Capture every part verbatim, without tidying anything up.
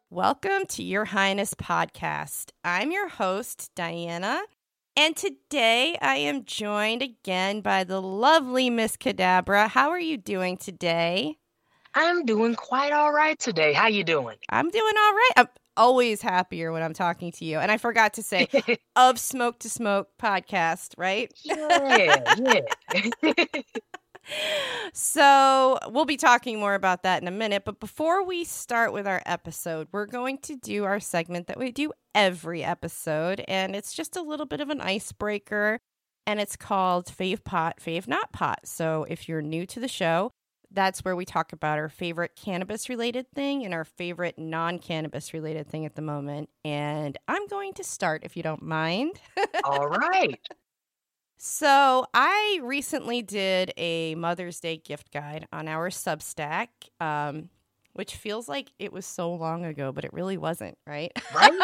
Welcome to Your Highness Podcast. I'm your host, Diana, and today I am joined again by the lovely Miss Cadabra. How are you doing today? I'm doing quite all right today. How you doing? I'm doing all right. I'm always happier when I'm talking to you. And I forgot to say, of Smoke to Smoke podcast, right? Yeah, yeah. So we'll be talking more about that in a minute. But before we start with our episode, we're going to do our segment that we do every episode. And it's just a little bit of an icebreaker. And it's called Fave Pot, Fave Not Pot. So if you're new to the show, that's where we talk about our favorite cannabis-related thing and our favorite non-cannabis-related thing at the moment. And I'm going to start, if you don't mind. All right. So I recently did a Mother's Day gift guide on our Substack, um, which feels like it was so long ago, but it really wasn't, right? Right.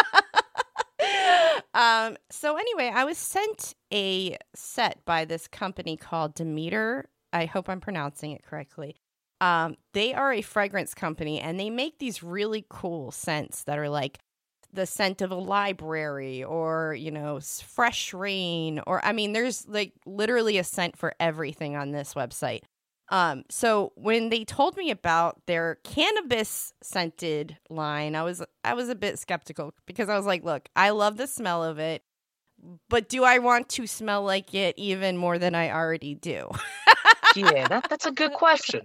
um, so anyway, I was sent a set by this company called Demeter. I hope I'm pronouncing it correctly. Um, they are a fragrance company, and they make these really cool scents that are like the scent of a library or, you know, fresh rain, or, I mean, there's like literally a scent for everything on this website. Um, so when they told me about their cannabis scented line, I was, I was a bit skeptical because I was like, look, I love the smell of it, but do I want to smell like it even more than I already do? Yeah, that, that's a good question.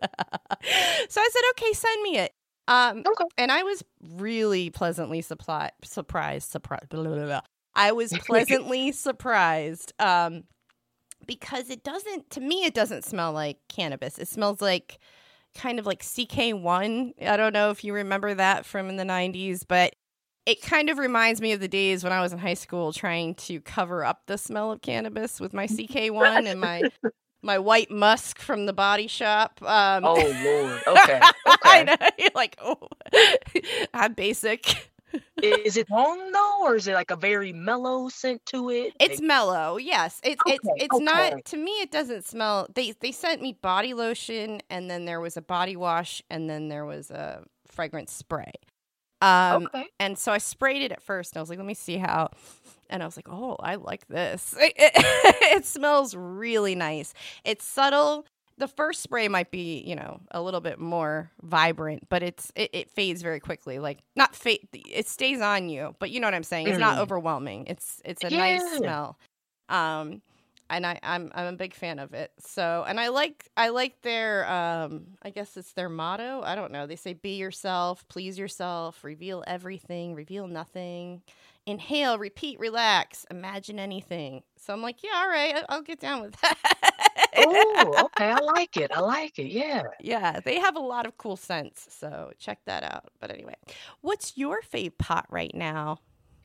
So I said, okay, send me it. Um, Okay. And I was really pleasantly suppli- surprised, surprised, blah, blah, blah, blah. I was pleasantly surprised um, because it doesn't, to me, it doesn't smell like cannabis. It smells like kind of like C K one. I don't know if you remember that from in the nineties, but it kind of reminds me of the days when I was in high school trying to cover up the smell of cannabis with my C K one and my my white musk from the Body Shop. Um, oh, Lord. Okay. I Okay. know. You're like, oh, I'm basic. Is it long, though, or is it like a very mellow scent to it? It's Like, mellow. Yes. It's it's Okay, it's okay. not, to me, it doesn't smell. They they sent me body lotion, and then there was a body wash, and then there was a fragrance spray. Um, Okay. and so I sprayed it at first, and I was like, let me see how. And I was like, oh, I like this. It, it, it smells really nice. It's subtle. The first spray might be, you know, a little bit more vibrant, but it's it, it fades very quickly. Like, not fade, it stays on you, but you know what I'm saying? It's not Mm. overwhelming. It's it's a Yeah. nice smell. Um, and I, I'm I'm a big fan of it. So, and I like I like their um I guess it's their motto. I don't know. They say be yourself, please yourself, reveal everything, reveal nothing. Inhale, repeat, relax, imagine anything. So I'm like, yeah, all right, I- I'll get down with that. Oh, okay. I like it. I like it. Yeah. Yeah, they have a lot of cool scents, so check that out. But anyway, what's your fave pot right now?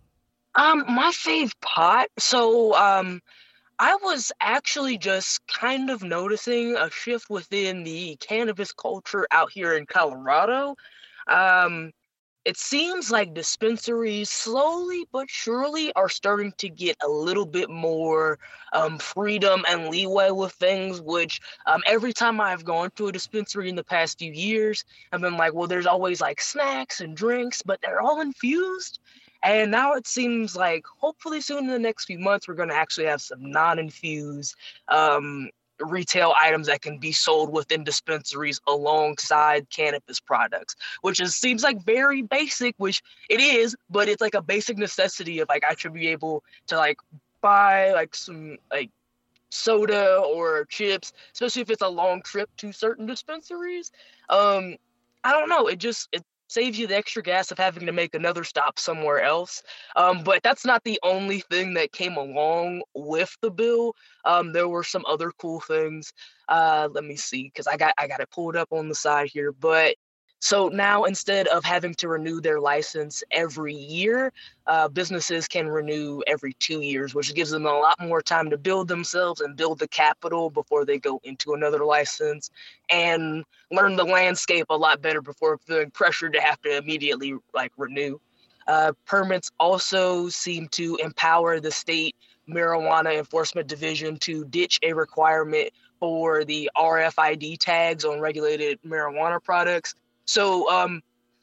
Um, my fave pot. So, um, I was actually just kind of noticing a shift within the cannabis culture out here in Colorado. Um, it seems like dispensaries slowly but surely are starting to get a little bit more um, freedom and leeway with things, which um, every time I've gone to a dispensary in the past few years, I've been like, well, there's always like snacks and drinks, but they're all infused. And now it seems like hopefully soon in the next few months, we're going to actually have some non-infused um, retail items that can be sold within dispensaries alongside cannabis products, which is seems like very basic, which it is, but it's like a basic necessity of like I should be able to like buy like some like soda or chips, especially if it's a long trip to certain dispensaries. Um, I don't know. It just it saves you the extra gas of having to make another stop somewhere else. Um, but that's not the only thing that came along with the bill. Um, there were some other cool things. Uh, let me see, because I got I got it pulled up on the side here. But so now instead of having to renew their license every year, uh, businesses can renew every two years, which gives them a lot more time to build themselves and build the capital before they go into another license and learn the landscape a lot better before feeling pressured to have to immediately like renew. Uh, permits also seem to empower the state marijuana enforcement division to ditch a requirement for the R F I D tags on regulated marijuana products. So um,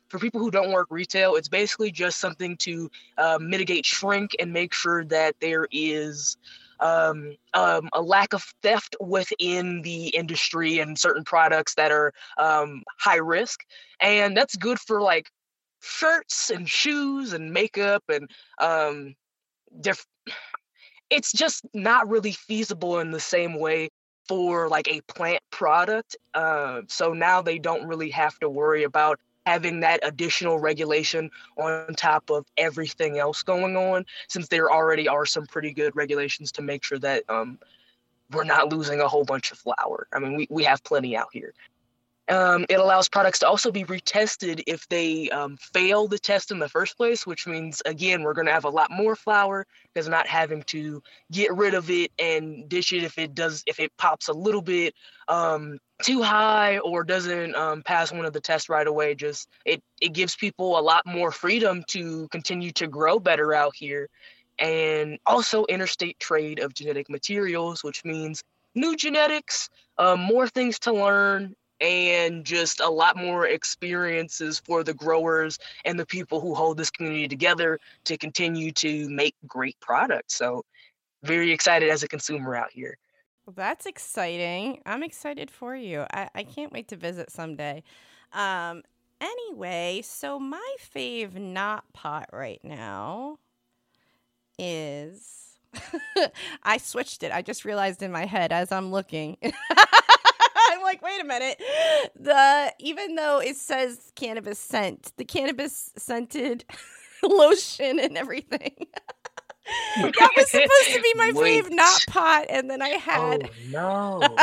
for people who don't work retail, it's basically just something to uh, mitigate shrink and make sure that there is um, um, a lack of theft within the industry and certain products that are um, high risk. And that's good for like shirts and shoes and makeup and um, diff- it's just not really feasible in the same way for like a plant product. Uh, so now they don't really have to worry about having that additional regulation on top of everything else going on, since there already are some pretty good regulations to make sure that um, we're not losing a whole bunch of flour. I mean, we, we have plenty out here. Um, it allows products to also be retested if they um, fail the test in the first place, which means, again, we're going to have a lot more flour because not having to get rid of it and dish it if it does, if it pops a little bit um, too high or doesn't um, pass one of the tests right away. Just it, it gives people a lot more freedom to continue to grow better out here. And also interstate trade of genetic materials, which means new genetics, um, more things to learn, and just a lot more experiences for the growers and the people who hold this community together to continue to make great products. So very excited as a consumer out here. Well, that's exciting. I'm excited for you. I, I can't wait to visit someday. Um, anyway, so my fave not pot right now is... I switched it. I just realized in my head as I'm looking... I'm like, wait a minute. The even though it says cannabis scent, the cannabis scented lotion and everything. That was supposed to be my Wait. fave not pot, and then I had Oh no.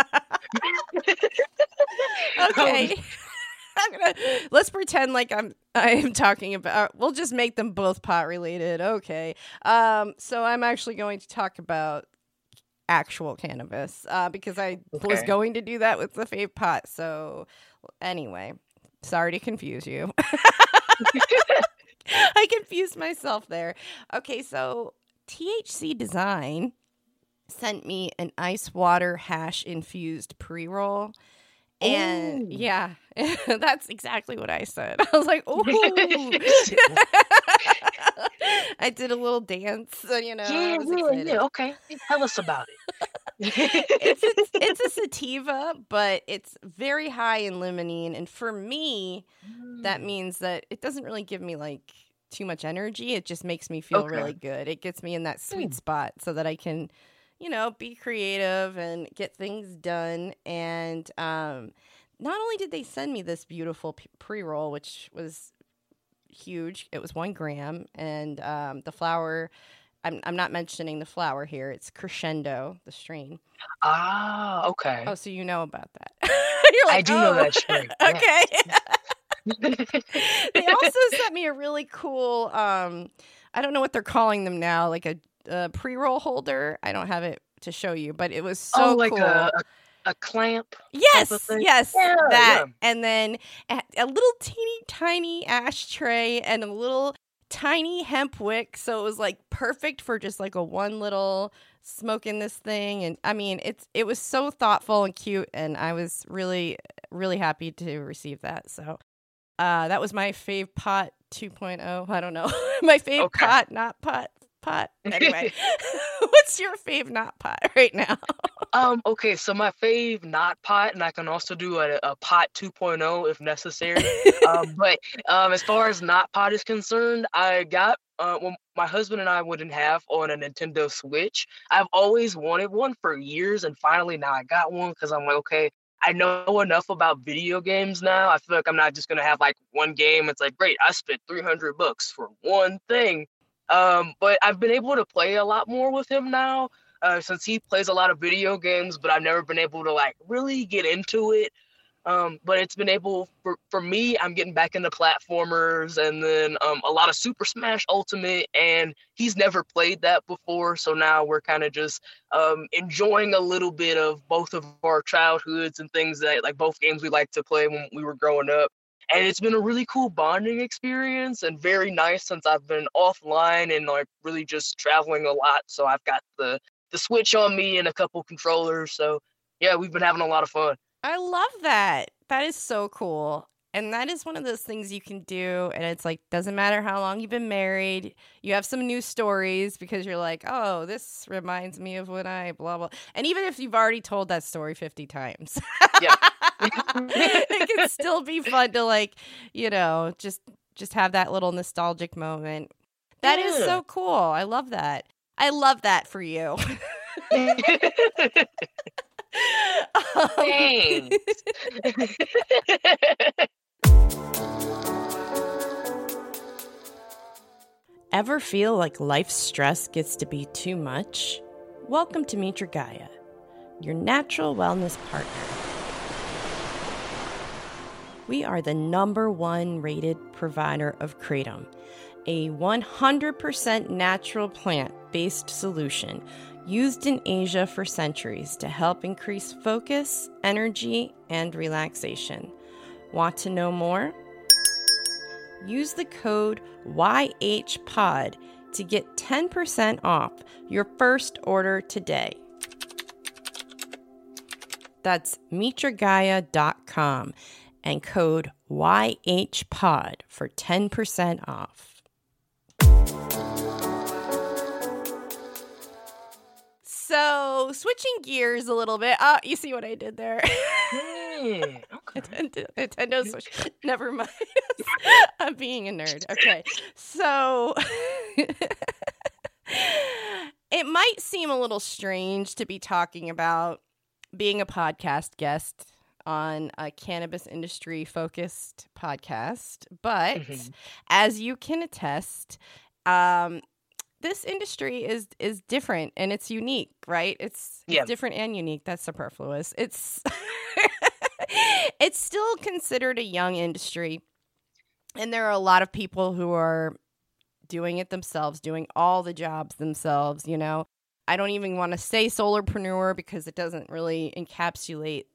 okay. I'm gonna let's pretend like I'm I am talking about we'll just make them both pot related. Okay. Um so I'm actually going to talk about actual cannabis uh because I Okay. was going to do that with the fave pot. So anyway, sorry to confuse you. I confused myself there. Okay, so T H C Design sent me an ice water hash infused pre-roll. And Ooh. yeah, that's exactly what I said. I was like, ooh. I did a little dance, so, you know. I Yeah, was yeah, excited. yeah. Okay, tell us about it. it's, it's it's a sativa, but it's very high in limonene, and for me, that Mm. means that it doesn't really give me like too much energy. It just makes me feel Okay. really good. It gets me in that sweet Mm. spot so that I can, you know, be creative and get things done. And um, not only did they send me this beautiful p- pre-roll, which was huge, it was one gram, and um, the flower. I'm I'm not mentioning the flower here. It's Crescendo, the strain. Ah, okay. Oh, so you know about that. You're like, I do oh, know that strain. Yeah. okay. They also sent me a really cool, um, I don't know what they're calling them now, like a, a pre-roll holder. I don't have it to show you, but it was so oh, like cool. a, a a clamp. Yes, type of thing? yes, Yeah, that. yeah. And then a, a little teeny tiny ashtray and a little tiny hemp wick. So it was like perfect for just like a one little smoke in this thing. And I mean, it's it was so thoughtful and cute. And I was really, really happy to receive that. So uh, that was my fave pot two point oh. I don't know. My fave Okay. pot, not pot, pot. Anyway, what's your fave not pot right now? Um, okay, so my fave not pot, and I can also do a, a pot two point oh if necessary. um, but um, as far as not pot is concerned, I got uh, well, my husband and I wouldn't have on a Nintendo Switch. I've always wanted one for years, and finally now I got one because I'm like, okay, I know enough about video games now. I feel like I'm not just gonna have like one game. It's like, great, I spent three hundred bucks for one thing. Um, but I've been able to play a lot more with him now. Uh, since he plays a lot of video games, but I've never been able to like really get into it. Um, but it's been able for, for me, I'm getting back into platformers and then um, a lot of Super Smash Ultimate, and he's never played that before. So now we're kind of just um, enjoying a little bit of both of our childhoods and things that like both games we liked to play when we were growing up. And it's been a really cool bonding experience and very nice since I've been offline and like really just traveling a lot. So I've got the the Switch on me and a couple controllers. So yeah, we've been having a lot of fun. I love that. That is so cool. And that is one of those things you can do. And it's like, doesn't matter how long you've been married. You have some new stories because you're like, oh, this reminds me of when I blah, blah. And even if you've already told that story fifty times, Yeah. it can still be fun to like, you know, just just have that little nostalgic moment. That Yeah. is so cool. I love that. I love that for you. Um, Thanks. Ever feel like life's stress gets to be too much? Welcome to Mitra Gaia, your natural wellness partner. We are the number one rated provider of Kratom, a one hundred percent natural plant-based solution used in Asia for centuries to help increase focus, energy, and relaxation. Want to know more? Use the code Y H P O D to get ten percent off your first order today. That's mitra gaia dot com and code Y H P O D for ten percent off. So, switching gears a little bit. Uh, you see what I did there? Yeah, okay. Nintendo, Nintendo Switch. Never mind. I'm being a nerd. Okay. So, it might seem a little strange to be talking about being a podcast guest on a cannabis industry focused podcast, but Mhm. as you can attest, um, this industry is is different and it's unique, right? It's, Yeah. it's different and unique. That's superfluous. It's it's still considered a young industry, and there are a lot of people who are doing it themselves, doing all the jobs themselves. You know, I don't even want to say solopreneur because it doesn't really encapsulate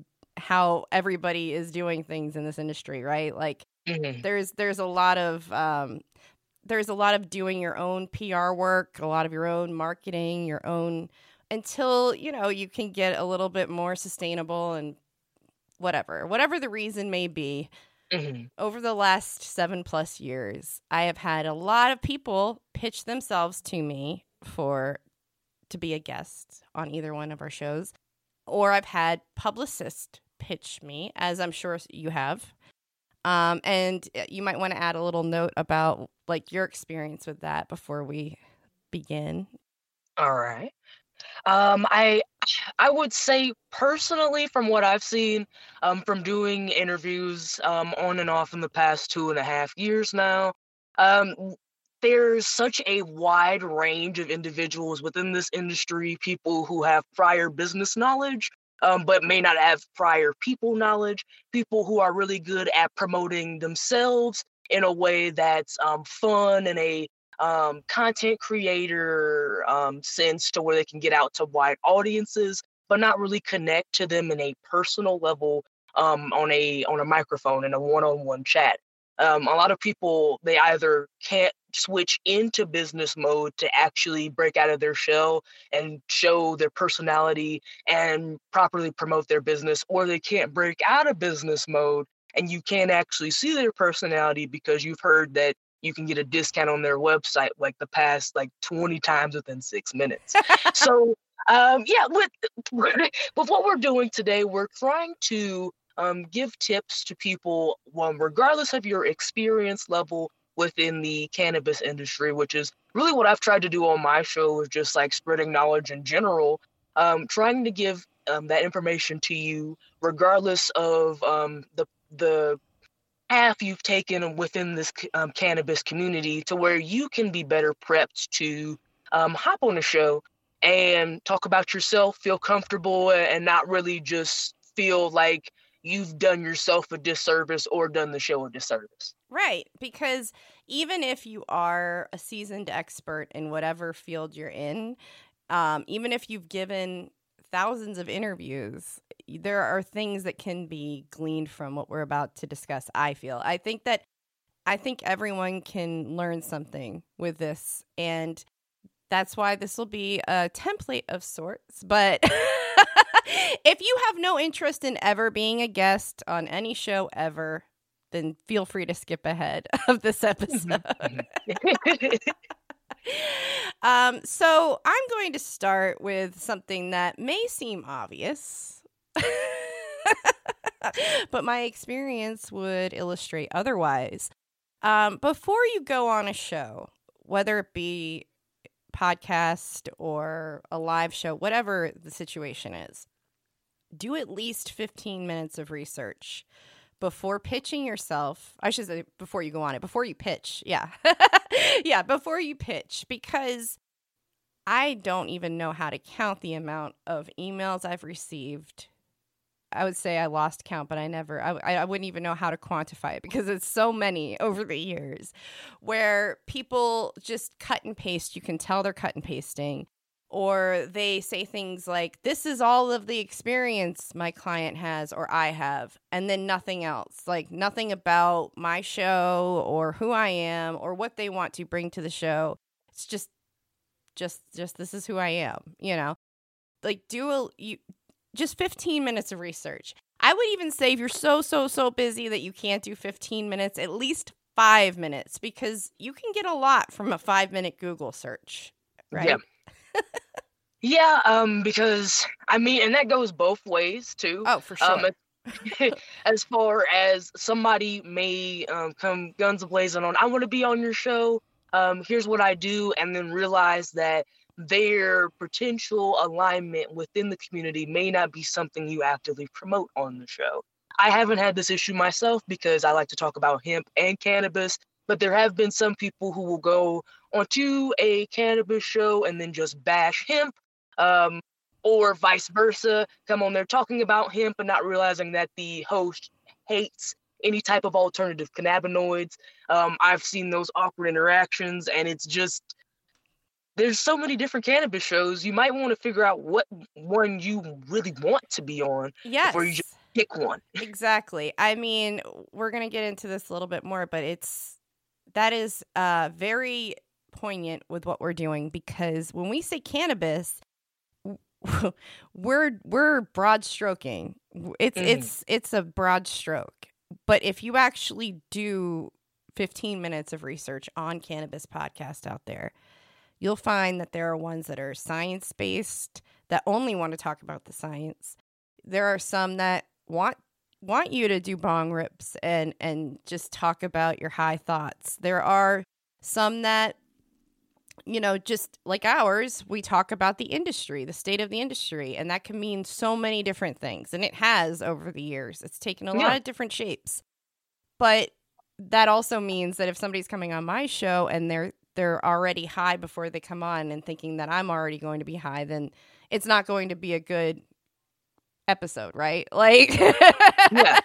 how everybody is doing things in this industry, right? Like Mhm. there's there's a lot of um, there's a lot of doing your own P R work, a lot of your own marketing, your own, until, you know, you can get a little bit more sustainable and whatever, whatever the reason may be. Mhm. Over the last seven plus years, I have had a lot of people pitch themselves to me for to be a guest on either one of our shows, or I've had publicists pitch me, as I'm sure you have. Um, and you might want to add a little note about like your experience with that before we begin. All right. Um, I I would say personally, from what I've seen, um, from doing interviews um, on and off in the past two and a half years now, um, there's such a wide range of individuals within this industry, people who have prior business knowledge, um, but may not have prior people knowledge, people who are really good at promoting themselves in a way that's um, fun and a um, content creator um, sense to where they can get out to wide audiences, but not really connect to them in a personal level um, on a on a microphone in a one-on-one chat. Um, a lot of people, they either can't switch into business mode to actually break out of their shell and show their personality and properly promote their business, or they can't break out of business mode and you can't actually see their personality because you've heard that you can get a discount on their website like the past like twenty times within six minutes. So um, yeah, with, with what we're doing today, we're trying to um, give tips to people, one, regardless of your experience level within the cannabis industry, which is really what I've tried to do on my show, is just like spreading knowledge in general, um, trying to give um, that information to you regardless of um, the the path you've taken within this um, cannabis community, to where you can be better prepped to um, hop on a show and talk about yourself, feel comfortable, and not really just feel like you've done yourself a disservice or done the show a disservice. Right, because even if you are a seasoned expert in whatever field you're in, um, even if you've given thousands of interviews, there are things that can be gleaned from what we're about to discuss, I feel. I think that I think everyone can learn something with this, and that's why this will be a template of sorts. But if you have no interest in ever being a guest on any show ever, then feel free to skip ahead of this episode. um, so I'm going to start with something that may seem obvious, but my experience would illustrate otherwise. Um, before you go on a show, whether it be podcast or a live show, whatever the situation is, do at least fifteen minutes of research before pitching yourself. I should say before you go on it, before you pitch. Yeah. yeah, before you pitch, because I don't even know how to count the amount of emails I've received. I would say I lost count, but I never, I, I wouldn't even know how to quantify it because it's so many over the years where people just cut and paste. You can tell they're cut and pasting, or they say things like, this is all of the experience my client has or I have, and then nothing else, like nothing about my show or who I am or what they want to bring to the show. It's just, just, just, this is who I am, you know, like do a, you, just fifteen minutes of research. I would even say if you're so, so, so busy that you can't do fifteen minutes, at least five minutes, because you can get a lot from a five minute Google search, right? Yeah. yeah, um, because, I mean, and that goes both ways, too. Oh, for sure. Um, as far as somebody may um, come guns a-blazing on, I want to be on your show, um, here's what I do, and then realize that their potential alignment within the community may not be something you actively promote on the show. I haven't had this issue myself because I like to talk about hemp and cannabis, but there have been some people who will go onto a cannabis show and then just bash hemp, um, or vice versa, come on there talking about hemp and not realizing that the host hates any type of alternative cannabinoids. Um, I've seen those awkward interactions, and it's just, there's so many different cannabis shows. You might want to figure out what one you really want to be on yes. before you just pick one. Exactly. I mean, we're going to get into this a little bit more, but it's, that is uh, very poignant with what we're doing, because when we say cannabis, we're, we're broad stroking. It's, mm. it's, it's a broad stroke. But if you actually do fifteen minutes of research on cannabis podcasts out there, you'll find that there are ones that are science-based that only want to talk about the science. There are some that want want you to do bong rips and, and just talk about your high thoughts. There are some that, you know, just like ours, we talk about the industry, the state of the industry, and that can mean so many different things. And it has over the years. It's taken a yeah. lot of different shapes. But that also means that if somebody's coming on my show and they're they're already high before they come on and thinking that I'm already going to be high, then it's not going to be a good episode, right? Like, yeah.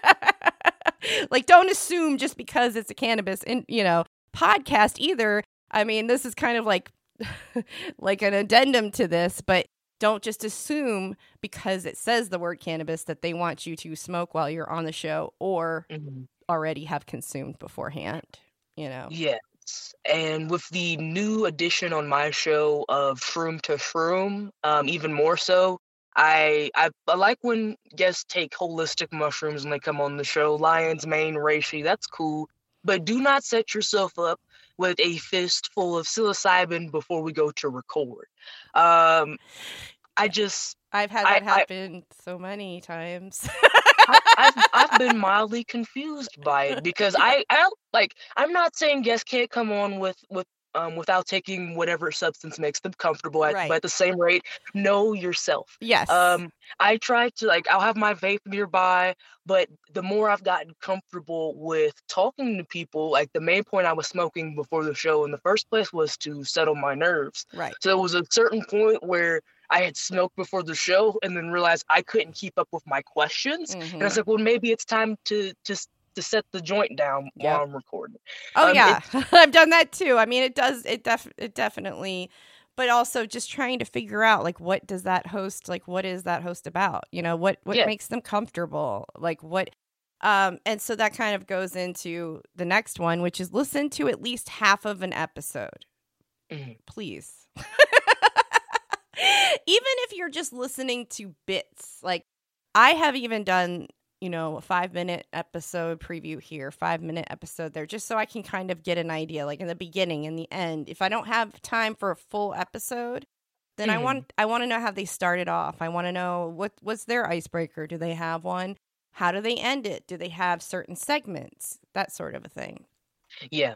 like don't assume just because it's a cannabis, in, you know, podcast either. I mean, this is kind of like, like an addendum to this, but don't just assume because it says the word cannabis that they want you to smoke while you're on the show or mm-hmm. already have consumed beforehand, you know? Yeah. And with the new addition on my show of Shroom to Shroom, um, even more so, I, I I like when guests take holistic mushrooms when they come on the show. Lion's mane, reishi, that's cool. But do not set yourself up with a fistful of psilocybin before we go to record. Um, I just... I've had that I, happen I, so many times. I, I've, I've been mildly confused by it because I, I like I'm not saying guests can't come on with with um without taking whatever substance makes them comfortable at, right. but at the same rate, know yourself. Yes. Um, I try to like I'll have my vape nearby, but the more I've gotten comfortable with talking to people, like the main point I was smoking before the show in the first place was to settle my nerves. Right. So there was a certain point where I had smoked before the show and then realized I couldn't keep up with my questions. Mm-hmm. And I was like, well, maybe it's time to to, to set the joint down yep. while I'm recording. Oh, um, yeah. I've done that too. I mean, it does, it, def- it definitely, but also just trying to figure out, like, what does that host, like, what is that host about? You know, what, what yeah. makes them comfortable? Like, what, um, and so that kind of goes into the next one, which is listen to at least half of an episode. Mm-hmm. Please. Even if you're just listening to bits, like I have even done you know, a five minute episode preview here, five minute episode there, just so I can kind of get an idea, like in the beginning and the end. If I don't have time for a full episode, then mm. I want I want to know how they started off. I want to know what what's their icebreaker. Do they have one? How do they end it? Do they have certain segments? That sort of a thing. Yeah.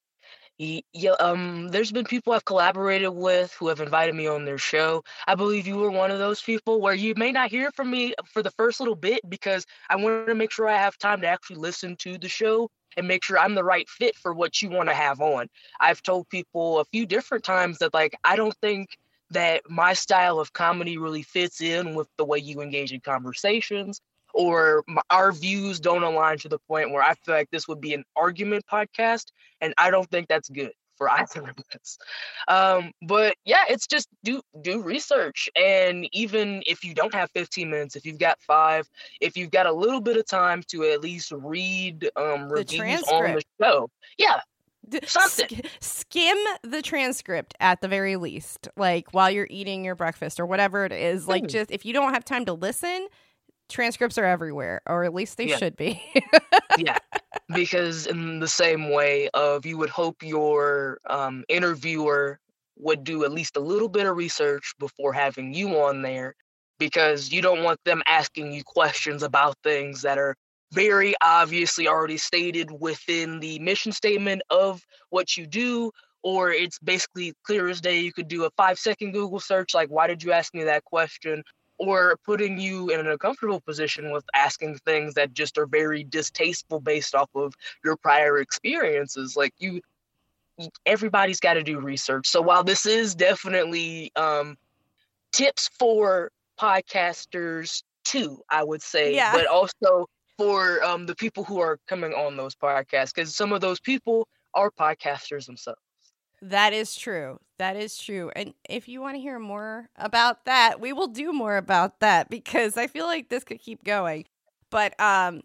Yeah, um, there's been people I've collaborated with who have invited me on their show. I believe you were one of those people where you may not hear from me for the first little bit because I wanted to make sure I have time to actually listen to the show and make sure I'm the right fit for what you want to have on. I've told people a few different times that, like, I don't think that my style of comedy really fits in with the way you engage in conversations, or my, our views don't align to the point where I feel like this would be an argument podcast, and I don't think that's good for either of us. Um, but yeah, it's just do do research, and even if you don't have fifteen minutes, if you've got five, if you've got a little bit of time to at least read um, reviews on the show, yeah. Something. Skim the transcript at the very least, like while you're eating your breakfast or whatever it is. Like, mm. just if you don't have time to listen, transcripts are everywhere, or at least they yeah. should be. Yeah, because in the same way of you would hope your um, interviewer would do at least a little bit of research before having you on there, because you don't want them asking you questions about things that are very obviously already stated within the mission statement of what you do, or it's basically clear as day. You could do a five second Google search, like, why did you ask me that question? Or putting you in an uncomfortable position with asking things that just are very distasteful based off of your prior experiences. Like, you, everybody's got to do research. So while this is definitely um, tips for podcasters too, I would say, yeah. but also for um, the people who are coming on those podcasts, because some of those people are podcasters themselves. That is true. That is true. And if you want to hear more about that, we will do more about that, because I feel like this could keep going. But um,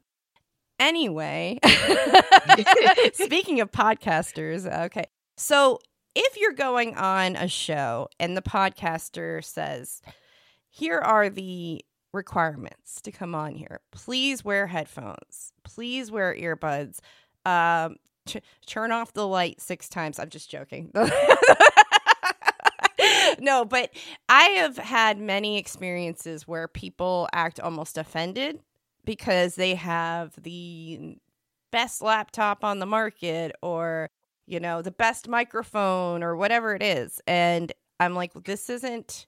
anyway, speaking of podcasters, okay. So if you're going on a show and the podcaster says, here are the requirements to come on here. Please wear headphones. Please wear earbuds. Um, ch- turn off the light six times. I'm just joking. No, but I have had many experiences where people act almost offended because they have the best laptop on the market, or, you know, the best microphone, or whatever it is. And I'm like, this isn't...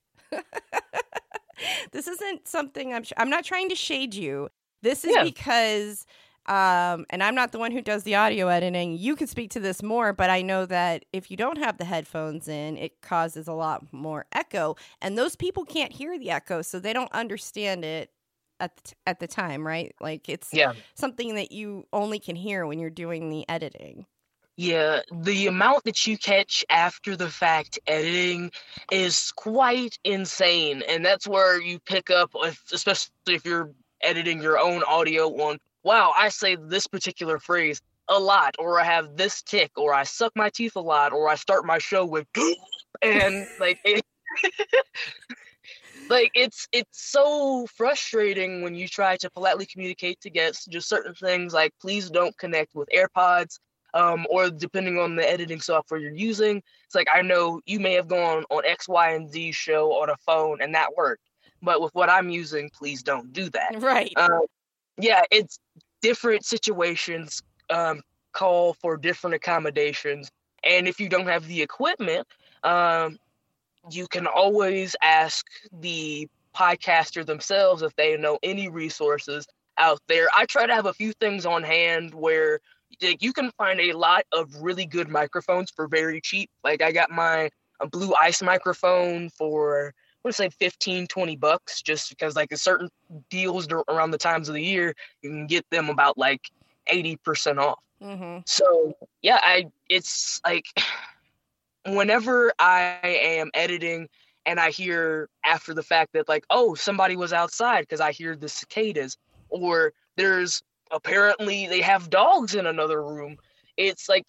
This isn't something I'm, sh- I'm not trying to shade you. This is yeah. because, um, and I'm not the one who does the audio editing. You can speak to this more, but I know that if you don't have the headphones in, it causes a lot more echo, and those people can't hear the echo, so they don't understand it at the t- at the time, right? Like, it's yeah. something that you only can hear when you're doing the editing. Yeah, the amount that you catch after the fact editing is quite insane. And that's where you pick up, especially if you're editing your own audio, on, wow, I say this particular phrase a lot, or I have this tick, or I suck my teeth a lot, or I start my show with, and like, it, like it's, it's so frustrating when you try to politely communicate to guests just certain things, like, please don't connect with AirPods. Um, or depending on the editing software you're using, it's like, I know you may have gone on X, Y, and Z show on a phone and that worked, but with what I'm using, please don't do that. Right. Um, yeah, it's different situations um, call for different accommodations. And if you don't have the equipment, um, you can always ask the podcaster themselves if they know any resources out there. I try to have a few things on hand where you can find a lot of really good microphones for very cheap. Like, I got my a Blue Ice microphone for, I want to say fifteen, twenty bucks, just because, like, a certain deals around the times of the year, you can get them about like eighty percent off. Mm-hmm. So yeah, I, it's like, whenever I am editing and I hear after the fact that, like, oh, somebody was outside, because I hear the cicadas, or there's apparently they have dogs in another room. It's like,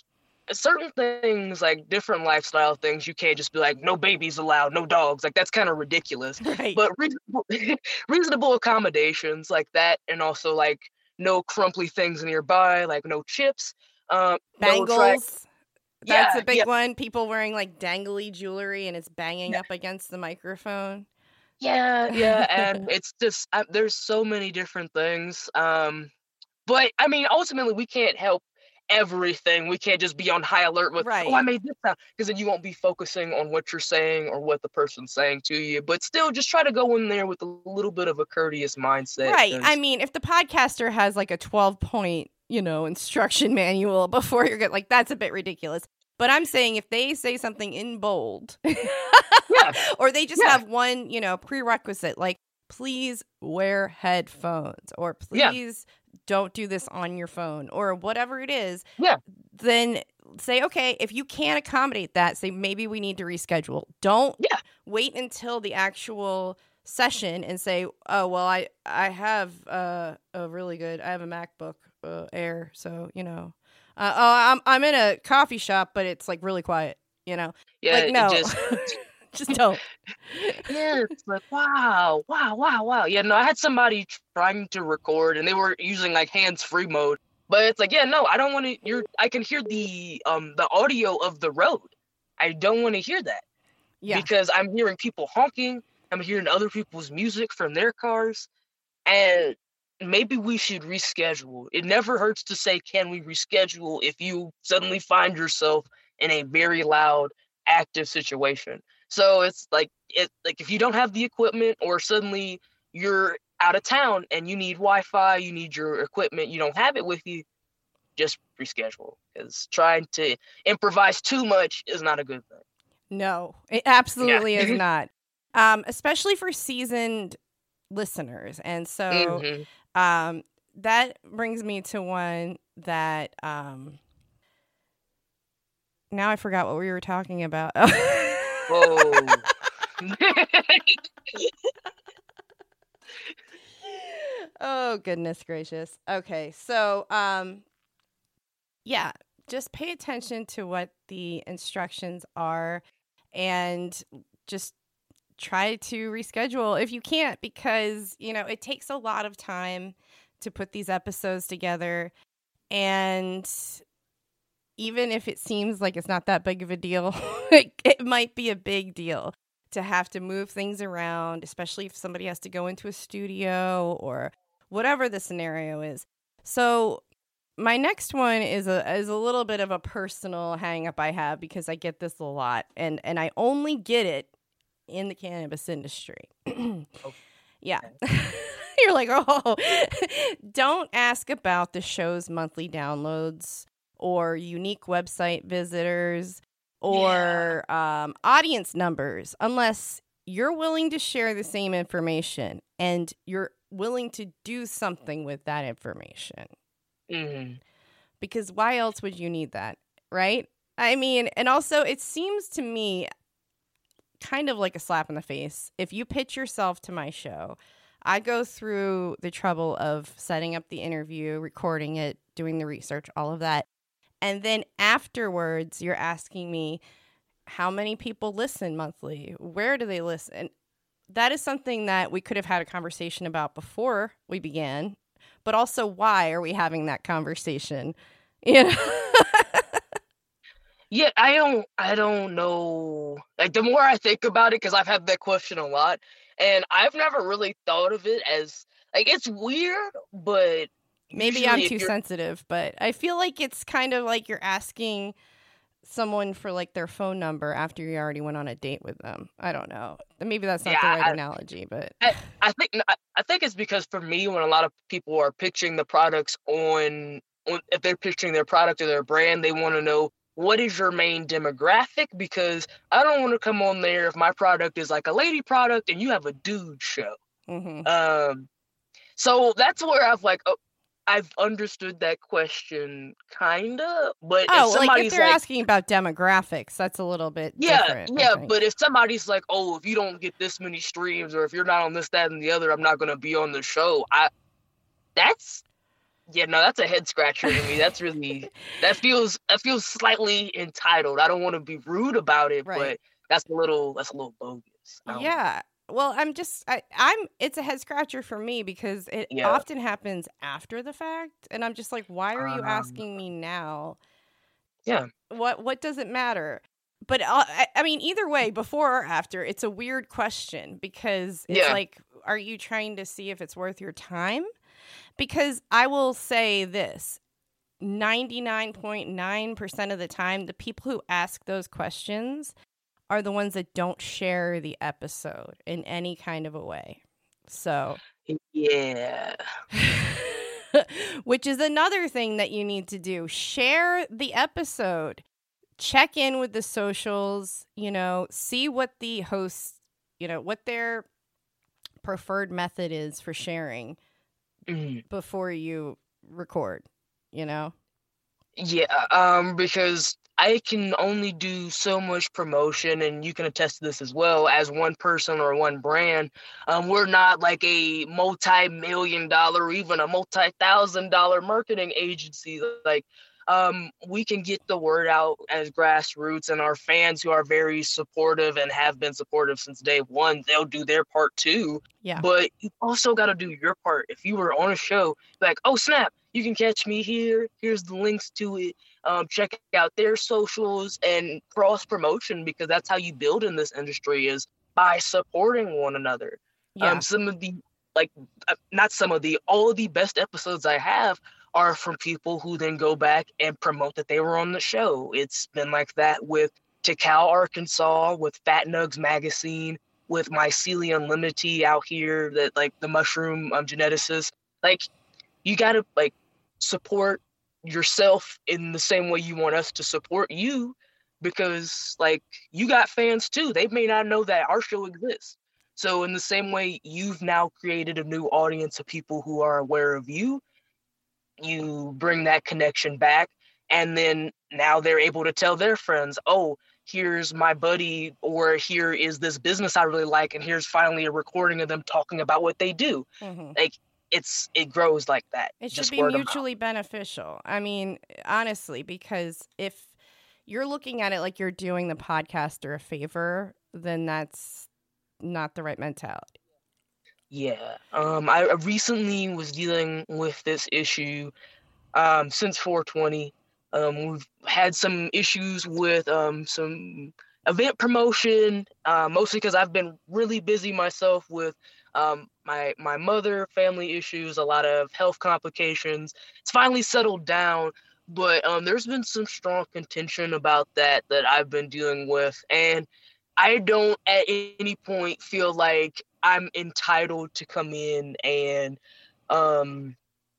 certain things, like different lifestyle things, you can't just be like, no babies allowed, no dogs. Like, that's kind of ridiculous. Right. But reasonable, reasonable accommodations like that, and also like no crumply things nearby, like no chips, um, no Bangles. track. That's Yeah, a big yeah. one. People wearing like dangly jewelry and it's banging Yeah. up against the microphone. Yeah, yeah, and it's just uh, there's so many different things. Um, but I mean, ultimately, we can't help everything. We can't just be on high alert with, Right. oh, I made this sound, because then you won't be focusing on what you're saying or what the person's saying to you. But still, just try to go in there with a little bit of a courteous mindset. Right. 'cause- I mean, if the podcaster has like a twelve point, you know, instruction manual before you're good, like that's a bit ridiculous. But I'm saying if they say something in bold, yeah, or they just Yeah. have one, you know, prerequisite, like please wear headphones, or Yeah. please don't do this on your phone, or whatever it is, Yeah. then say, okay, if you can't accommodate that, say maybe we need to reschedule. Don't Yeah. wait until the actual session and say, oh, well, I, I have uh, a really good, I have a MacBook uh, Air, so, you know, uh, oh, I'm, I'm in a coffee shop, but it's like really quiet, you know? yeah, like, it no, just, just don't. yeah, it's like, wow, wow, wow, wow. Yeah, no, I had somebody trying to record and they were using like hands-free mode. But it's like, yeah, no, I don't want to, you're, I can hear the, um, the audio of the road. I don't want to hear that. Yeah. Because I'm hearing people honking. I'm hearing other people's music from their cars. And maybe we should reschedule. It never hurts to say, can we reschedule if you suddenly find yourself in a very loud, active situation. So it's like, it, like if you don't have the equipment, or suddenly you're out of town and you need Wi-Fi, you need your equipment, you don't have it with you, just reschedule. Because trying to improvise too much is not a good thing. No, it absolutely Yeah. is not. Um, especially for seasoned listeners. And so Mhm. um, that brings me to one that um, now I forgot what we were talking about. Oh. Oh, goodness gracious. Okay, so um, yeah, just pay attention to what the instructions are and just try to reschedule if you can't, because, you know, it takes a lot of time to put these episodes together. And even if it seems like it's not that big of a deal, it, it might be a big deal to have to move things around, especially if somebody has to go into a studio or whatever the scenario is. So my next one is a is a little bit of a personal hang up I have, because I get this a lot, and and I only get it in the cannabis industry. Yeah. You're like, oh, don't ask about the show's monthly downloads or unique website visitors or yeah. um, audience numbers unless you're willing to share the same information and you're willing to do something with that information. Mm-hmm. Because why else would you need that, right? I mean, and also it seems to me kind of like a slap in the face. If you pitch yourself to my show, I go through the trouble of setting up the interview, recording it, doing the research, all of that. And then afterwards, you're asking me how many people listen monthly? Where do they listen? That is something that we could have had a conversation about before we began, but also why are we having that conversation? You know? Yeah, I don't, I don't know. Like, the more I think about it, because I've had that question a lot, and I've never really thought of it as, like, it's weird, but maybe I'm too sensitive, but I feel like it's kind of like you're asking someone for, like, their phone number after you already went on a date with them. I don't know. Maybe that's not yeah, the right I, analogy, but I, I think I, I think it's because for me, when a lot of people are pitching the products on, on if they're pitching their product or their brand, they want to know, what is your main demographic? Because I don't want to come on there if my product is like a lady product and you have a dude show. Mm-hmm. Um, so that's where I've like, oh, I've understood that question kinda, but oh, if somebody's like if they're like, asking about demographics, that's a little bit yeah, different. yeah. But if somebody's like, oh, if you don't get this many streams, or if you're not on this, that, and the other, I'm not gonna be on the show. I that's Yeah, no, that's a head scratcher to me. That's really that feels that feels slightly entitled. I don't want to be rude about it, Right. but that's a little that's a little bogus. I don't know. Yeah. Well, I'm just I, I'm it's a head scratcher for me because it Yeah. often happens after the fact, and I'm just like, why are you Um, asking me now? Yeah. What what does it matter? But uh, I, I mean, either way, before or after, it's a weird question because it's Yeah. like, are you trying to see if it's worth your time? Because I will say this, ninety-nine point nine percent of the time, the people who ask those questions are the ones that don't share the episode in any kind of a way. So, Yeah. which is another thing that you need to do. Share the episode. Check in with the socials, you know, see what the hosts, you know, what their preferred method is for sharing Mhm. before you record, you know? Yeah, um, because I can only do so much promotion, and you can attest to this as well, as one person or one brand. Um, we're not like a multi-million dollar or even a multi-thousand dollar marketing agency. Like, um, we can get the word out as grassroots, and our fans who are very supportive and have been supportive since day one, they'll do their part too. Yeah. But you also got to do your part. If you were on a show, like, oh snap, you can catch me here. Here's the links to it. Um, check out their socials and cross promotion, because that's how you build in this industry, is by supporting one another. Yeah. Um, some of the like, uh, not some of the, all of the best episodes I have are from people who then go back and promote that they were on the show. It's been like that with Tikal, Arkansas, with Fat Nugs Magazine, with Mycelium Unlimited out here, that like the mushroom um, geneticist. Like, you gotta like support yourself in the same way you want us to support you, because like you got fans too. They may not know that our show exists. So in the same way, you've now created a new audience of people who are aware of you. You bring that connection back, and then now they're able to tell their friends, oh, here's my buddy, or here is this business I really like, and here's finally a recording of them talking about what they do. Mm-hmm. Like, it's it grows like that. It Just should be word of mutually beneficial. I mean, honestly, because if you're looking at it like you're doing the podcaster a favor, then that's not the right mentality. Yeah. Um, I recently was dealing with this issue um, since four twenty. Um, we've had some issues with um, some event promotion, uh, mostly because I've been really busy myself with um, my my mother, family issues, a lot of health complications. It's finally settled down, but um, there's been some strong contention about that that I've been dealing with, and I don't at any point feel like I'm entitled to come in and um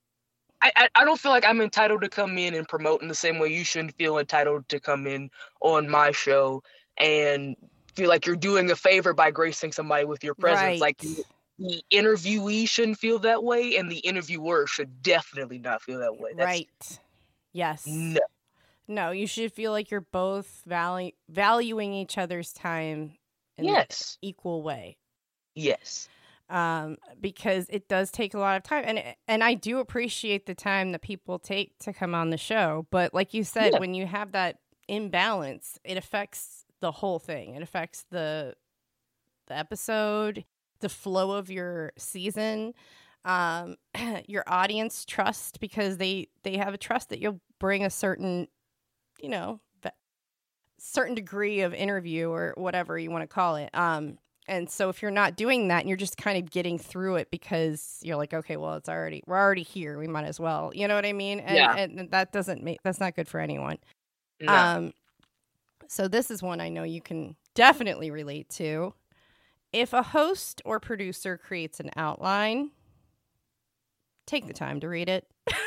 I, I don't feel like I'm entitled to come in and promote in the same way you shouldn't feel entitled to come in on my show and feel like you're doing a favor by gracing somebody with your presence. Right. Like the, the interviewee shouldn't feel that way, and the interviewer should definitely not feel that way. That's, right. Yes. No. No, you should feel like you're both valu- valuing each other's time in Yes. an equal way. Yes. Um, because it does take a lot of time, and and I do appreciate the time that people take to come on the show. But like you said, Yeah. when you have that imbalance, it affects the whole thing. It affects the the episode, the flow of your season, um, your audience trust, because they they have a trust that you'll bring a certain, you know, certain degree of interview or whatever you want to call it. Um. And so if you're not doing that and you're just kind of getting through it because you're like, okay, well, it's already, we're already here. We might as well, you know what I mean? And, Yeah. and that doesn't make, that's not good for anyone. No. Um, so this is one I know you can definitely relate to. If a host or producer creates an outline, take the time to read it.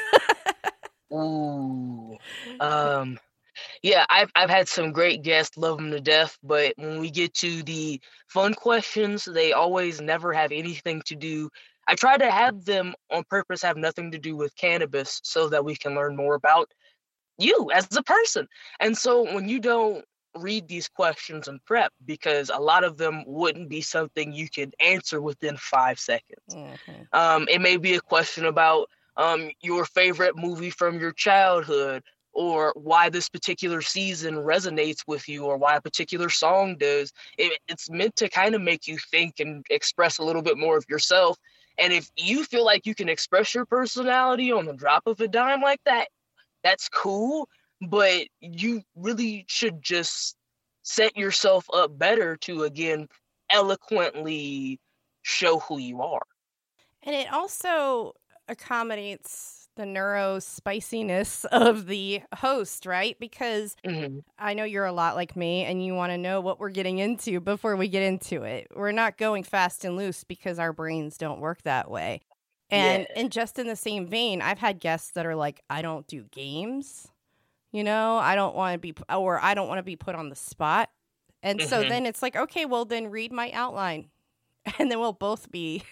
Ooh. Um, yeah, I've I've had some great guests, love them to death, but when we get to the fun questions, they always never have anything to do. I try to have them on purpose have nothing to do with cannabis so that we can learn more about you as a person. And so when you don't read these questions and prep, because a lot of them wouldn't be something you could answer within five seconds. Mm-hmm. Um, it may be a question about um, your favorite movie from your childhood, or why this particular season resonates with you, or why a particular song does. It, it's meant to kind of make you think and express a little bit more of yourself. And if you feel like you can express your personality on the drop of a dime like that, that's cool. But you really should just set yourself up better to, again, eloquently show who you are. And it also accommodates the neuro spiciness of the host, right? Because mm-hmm. I know you're a lot like me and you want to know what we're getting into before we get into it. We're not going fast and loose because our brains don't work that way. And yeah. and just in the same vein, I've had guests that are like, I don't do games, you know, I don't want to be, or I don't want to be put on the spot. And mm-hmm. so then it's like, okay, well then read my outline. And then we'll both be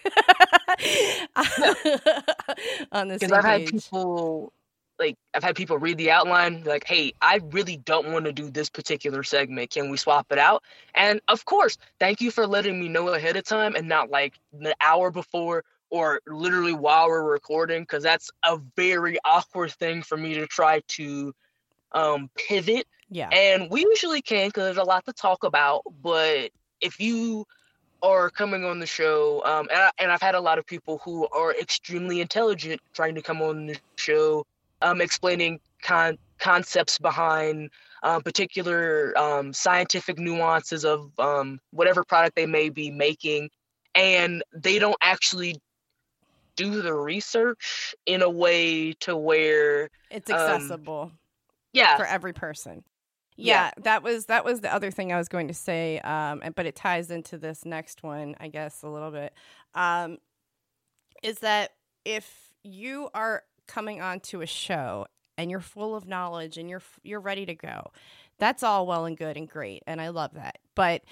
on the same Because I've had page. people, like, I've had people read the outline, like, hey, I really don't want to do this particular segment. Can we swap it out? And of course, thank you for letting me know ahead of time and not like the hour before or literally while we're recording, because that's a very awkward thing for me to try to um, pivot. Yeah. And we usually can because there's a lot to talk about. But if you are coming on the show, um, and, I, and I've had a lot of people who are extremely intelligent trying to come on the show, um, explaining con- concepts behind uh, particular um, scientific nuances of um, whatever product they may be making, and they don't actually do the research in a way to where it's accessible. Um, yeah, for every person. Yeah, yeah, that was that was the other thing I was going to say, um, but it ties into this next one, I guess, a little bit, um, is that if you are coming onto a show and you're full of knowledge and you're you're ready to go, that's all well and good and great, and I love that. But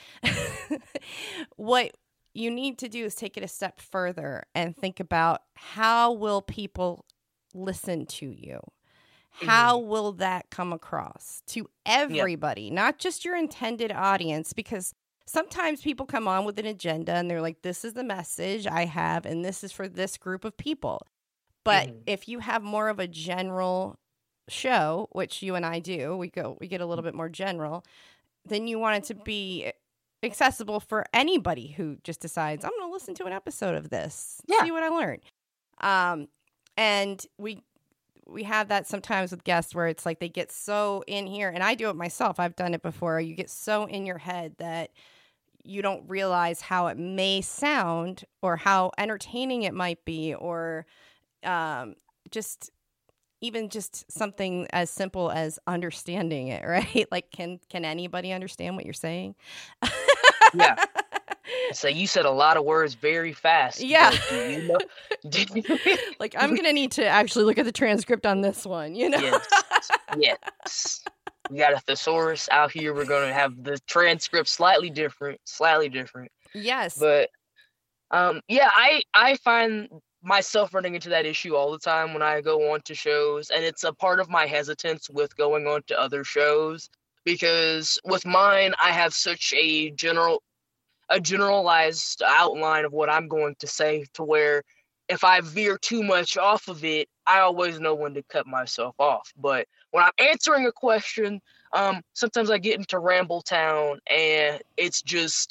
what you need to do is take it a step further and think about, how will people listen to you? How mm-hmm. will that come across to everybody, yep. not just your intended audience? Because sometimes people come on with an agenda and they're like, this is the message I have and this is for this group of people. But mm-hmm. if you have more of a general show, which you and I do, we go, we get a little bit more general, then you want it to be accessible for anybody who just decides, I'm going to listen to an episode of this, yeah. see what I learned. Um, and we We have that sometimes with guests where it's like they get so in here, and I do it myself. I've done it before. You get so in your head that you don't realize how it may sound or how entertaining it might be, or um, just even just something as simple as understanding it, right? Like, can can anybody understand what you're saying? Yeah. So you said a lot of words very fast. Yeah. Do you know? Like, I'm going to need to actually look at the transcript on this one, you know? Yes. Yes. We got a thesaurus out here. We're going to have the transcript slightly different, slightly different. Yes. But, um, yeah, I, I find myself running into that issue all the time when I go on to shows, and it's a part of my hesitance with going on to other shows, because with mine, I have such a general a generalized outline of what I'm going to say, to where if I veer too much off of it, I always know when to cut myself off. But when I'm answering a question, um, sometimes I get into Ramble Town, and it's just,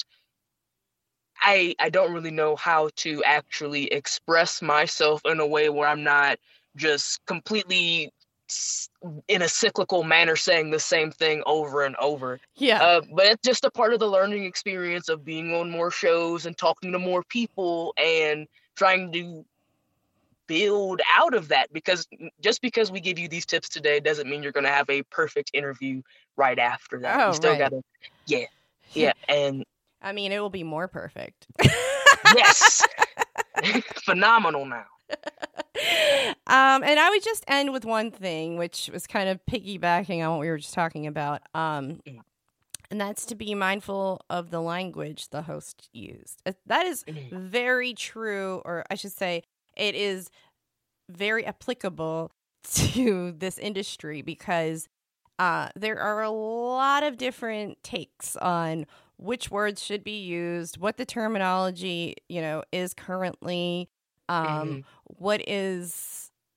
I I don't really know how to actually express myself in a way where I'm not just completely in a cyclical manner saying the same thing over and over. Yeah. Uh, but it's just a part of the learning experience of being on more shows and talking to more people and trying to build out of that, because just because we give you these tips today doesn't mean you're going to have a perfect interview right after that. Oh, you still right. got to, yeah, yeah. And I mean, it will be more perfect. Yes. Phenomenal now. Um, and I would just end with one thing, which was kind of piggybacking on what we were just talking about. Um, and that's to be mindful of the language the host used. That is very true, or I should say, it is very applicable to this industry, because uh, there are a lot of different takes on which words should be used, what the terminology, you know, is currently, um, mm-hmm. what is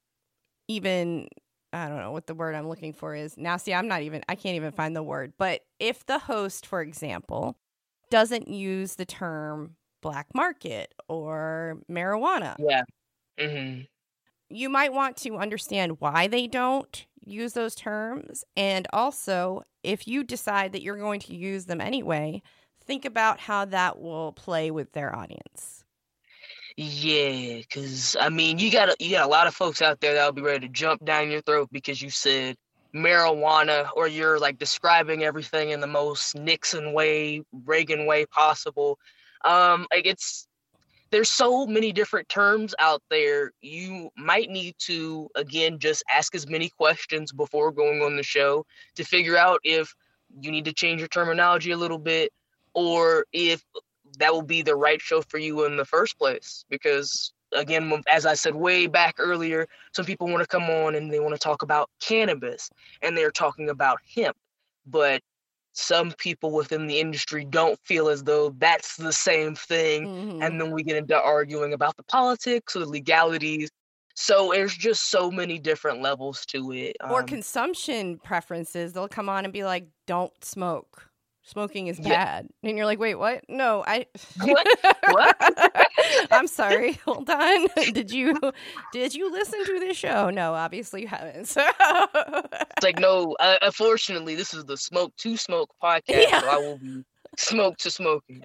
even, I don't know what the word I'm looking for is. Now, see, I'm not even, I can't even find the word. But if the host, for example, doesn't use the term black market or marijuana. Yeah. Mm-hmm. You might want to understand why they don't use those terms. And also, if you decide that you're going to use them anyway, think about how that will play with their audience. Yeah, because, I mean, you got, a, you got a lot of folks out there that'll be ready to jump down your throat because you said marijuana, or you're, like, describing everything in the most Nixon way, Reagan way possible. Um, like, it's... There's so many different terms out there. You might need to, again, just ask as many questions before going on the show to figure out if you need to change your terminology a little bit, or if that will be the right show for you in the first place. Because, again, as I said way back earlier, some people want to come on and they want to talk about cannabis, and they're talking about hemp. But some people within the industry don't feel as though that's the same thing. Mm-hmm. And then we get into arguing about the politics or the legalities. So there's just so many different levels to it. Or um, consumption preferences. They'll come on and be like, don't smoke. Smoking is yeah. bad. And you're like, wait, what? No, I... What? What? I'm sorry. Hold on. Did you did you listen to this show? No, obviously you haven't. So... It's like, no, uh, unfortunately, this is the Smoke to Smoke podcast, yeah. So I will be smoke to smoking.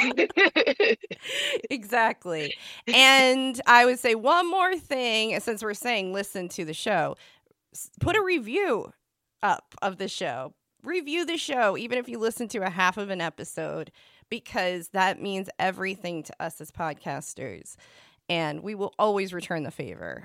Exactly. And I would say one more thing, since we're saying listen to the show, put a review up of the show. Review the show, even if you listen to a half of an episode, because that means everything to us as podcasters. And we will always return the favor.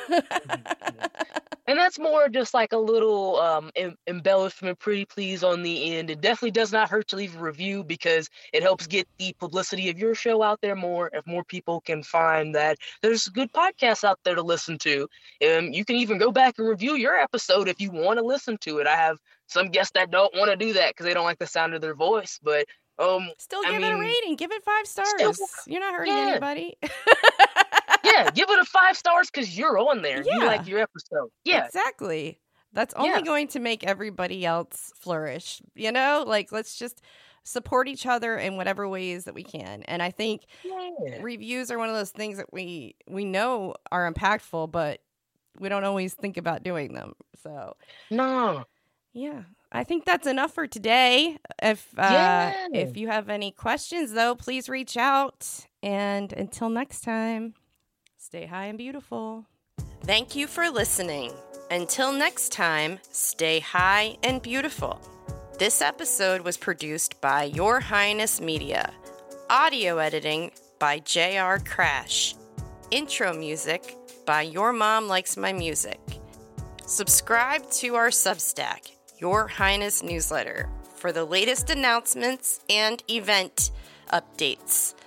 And that's more just like a little um, em- embellishment, pretty please on the end. It definitely does not hurt to leave a review because it helps get the publicity of your show out there more. If more people can find that there's good podcasts out there to listen to. Um, you can even go back and review your episode if you want to listen to it. I have some guests that don't want to do that because they don't like the sound of their voice, but um, still I give mean, it a rating. Give it five stars. Still, You're not hurting yeah. anybody. Yeah, give it a five stars because you're on there. Yeah. You like your episode. Yeah, exactly. That's only yeah. going to make everybody else flourish. You know, like let's just support each other in whatever ways that we can. And I think yeah. reviews are one of those things that we we know are impactful, but we don't always think about doing them. So no, yeah. I think that's enough for today. If uh, yeah. if you have any questions, though, please reach out. And until next time, stay high and beautiful. Thank you for listening. Until next time, stay high and beautiful. This episode was produced by Your Highness Media. Audio editing by J R Crash. Intro music by Your Mom Likes My Music. Subscribe to our Substack, Your Highness Newsletter, for the latest announcements and event updates.